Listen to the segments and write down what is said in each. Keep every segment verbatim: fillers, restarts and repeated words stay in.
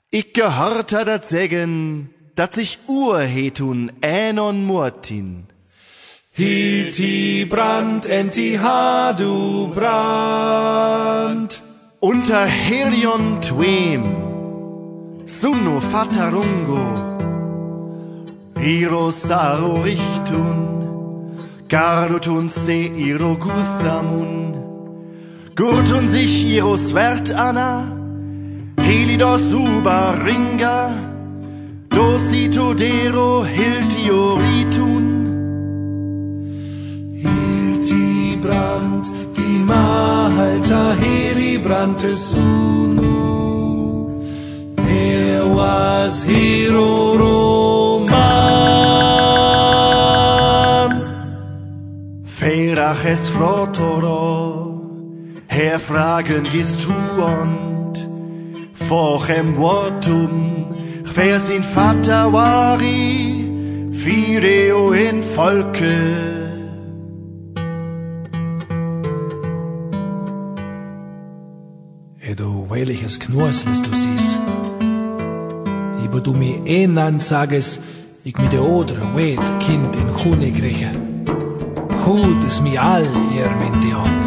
Ich gehört ha dat sägen, dat sich Urhetun änon Murtin. Hilti Brand, enti Hadu Brand. Unter Helion Twem, Sunno Fatarungo, Iro Saro Richtun, Gardutun se Iro Guthamun, Gurtun sich Iro Swert Anna, Helidos Uba Ringa, Dosito Dero Hiltio Ritun. Hilti Brand, Gimalta Heribrante Sunu. Er was Hero Roman. Feraches Frotoro, Herr Fragen gist du und Vochem Wortum, Chwer sin Vater wari, Fideo in Volke. Hey, du welches Knursles du siehst. Aber du mir enan sages, ich mit der Odre wet Kind in Chune grieche. Hut es mi all ihr Mendiot.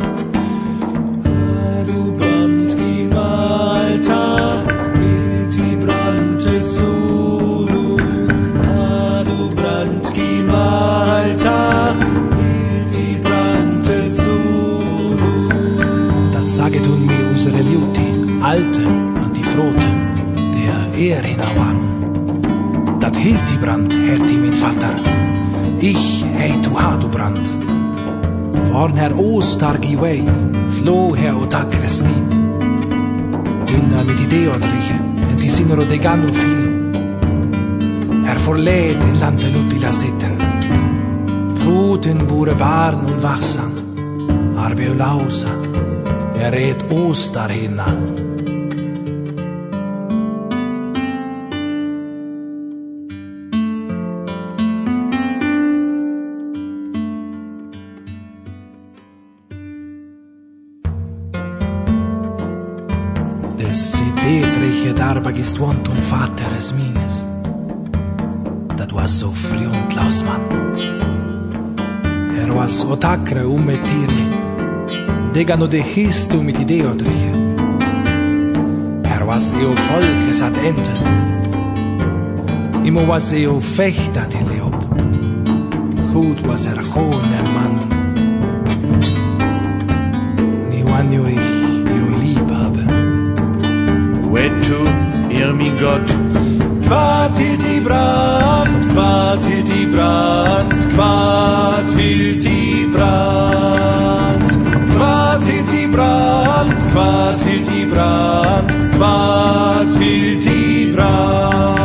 Du Brand, Gimalta, Hilti Brante Sunu. Du Brand, Gimalta, Hilti Brante Sunu. Dann saget un mi unsere Liuti, alte an die Frote, der er hinawarum. Dat Hilti Brand hätti min Vater, ich heit du Hadu Brand. Vorn Herr Ostar geweit, floh Herr Otakres nit. Dünna mit Idee odriche, en die Sinro de Gano filo. Herr forläd in Lande Lutila sitten. Bruten bure barn und wachsam, arbe lausa, er red Ostar hinna. Des idee darba gestuont un Vateres mines. Dat was so friunt lausmann. Er was otacre ume tiri. Degano de histu mit idee odriche. Er was eo volkes ad enten. Imo was eo fechtat in leop. Gut was er hone mannum. Ni wanio ich eo lieb habe. Wetu, ihr mein Gott, Quat Hilti Brand, Quat Hilti Brand, Quat Hilti Brand. Quat Hilti Brand, Quat Hilti Brand, Quat Hilti Brand.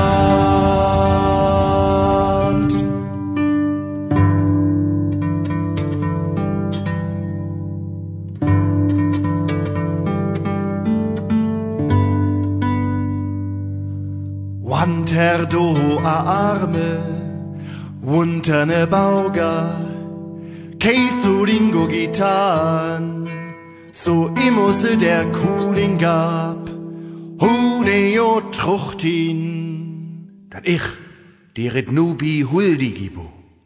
Wanter do a Arme, wunterne Bauga, Keisu Ringo Gitan, so imusse der Kuling gab, Huneo Truchtin, dat ich, die red nubi huldi gibu.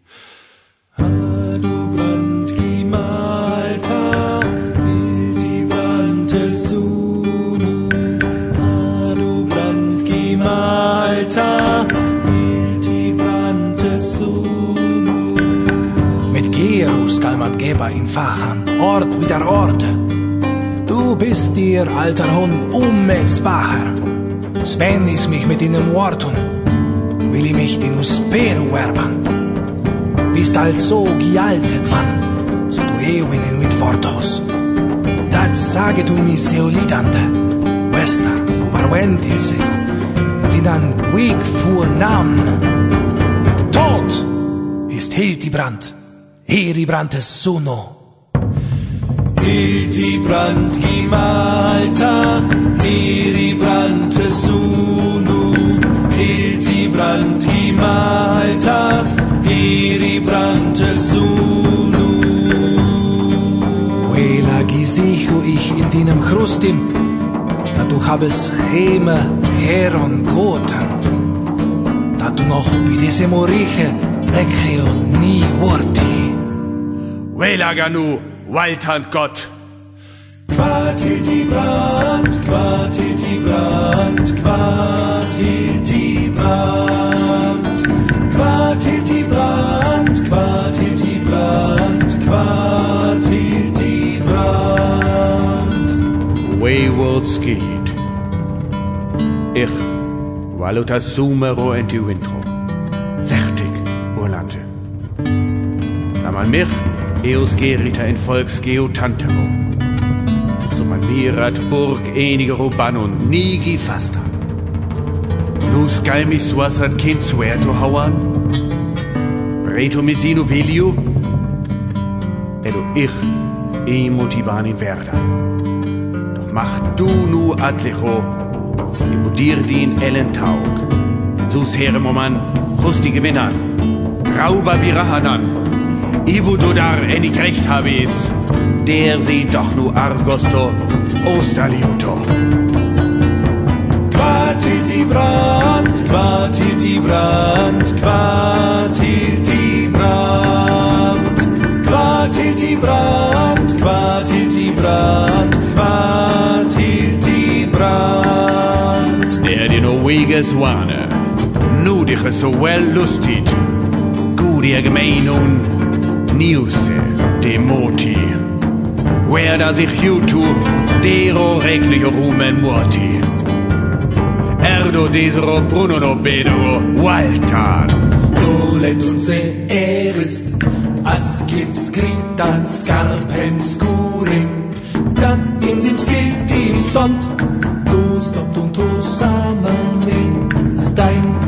Du Brand, Gimalta, Hilti Brante Sunu. Du Brand, Gimalta, Hilti Brante Sunu. Mit Gerus kann man Geber ihn fachen, Ort wieder Orte. Du bist dir, alter Hund, unmessbacher. Spännis mich mit deinem Worten, will ich mich den Uspero werben. Bist also gealtet, Mann, so du Ewinen mit Wortos. Dat sage du mi seolidante, Wester, uberwentil seo, lidan wig fur nam. Tot ist Hilti Brand, Heribrantes Suno. Hilti Brand, Gimalta, Heribrante Sunu. Hilti Brand, Gimalta, Heribrante Sunu. Wela gisichu ich in deinem Chrustim, dat du habes Heme, Heron, Goten. Da du noch bei diese Moriche, Rekio nie Worti. Welaganu, Wildhand Gott. Quartilti Brand, Quartilti Brand, Quartilti Brand, Quartilti Brand, Quartilti Brand, Quartilti Brand. Wayward's geht. Ich, valuta sumero enti wintro. Sechtig, Urlante. Da man mich, eus gerita in volks geotantero. So man mirat burg enige robanon nigi fasta. Nu skal mi suasat kin suerto hauan. Reto misino pilio. Edo ich, e motivanin verda. Doch mach du nu atlicho, ibudir din ellen taug. Sus here moman, rusti gewinnern. Rauba birahanan. Ibu du dar enig recht habis, der sie doch nu argosto ostaliuto. Quartilti Brand, Quartilti Brand, Quartilti Brand, Quartilti Brand, Quartilti Brand, Quartilti Brand. Der dir no weges wane, nu dich so well lustit, gut ihr gemein und Niuse, Demoti. Wer da sich jutu, dero regliche Rumen morti. Erdo desero Bruno no bedero, Waltan. Dolet und se erist, askim skritan skarpen skurim, dat in dem skit im stond, du stoppt und du samani, stein